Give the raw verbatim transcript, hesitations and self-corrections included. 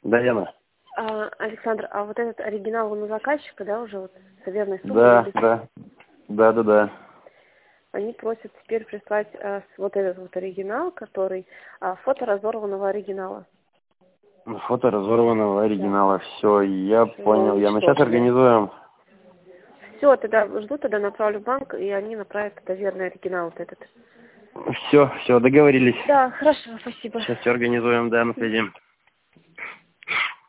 Да, Яна. А, Александр, а вот этот оригинал, он у заказчика, да, уже вот с верной суммой? Да, да. Да, да, да. Они просят теперь прислать а, с- вот этот вот оригинал, который а, фото разорванного оригинала. Фото разорванного оригинала. Все, я Всё, понял. Я мы сейчас уничтоженное. организуем. Все, тогда жду, тогда направлю в банк, и они направят тогда верный оригинал вот этот. Все, все, договорились. Да, хорошо, спасибо. Сейчас все организуем, да, на связи.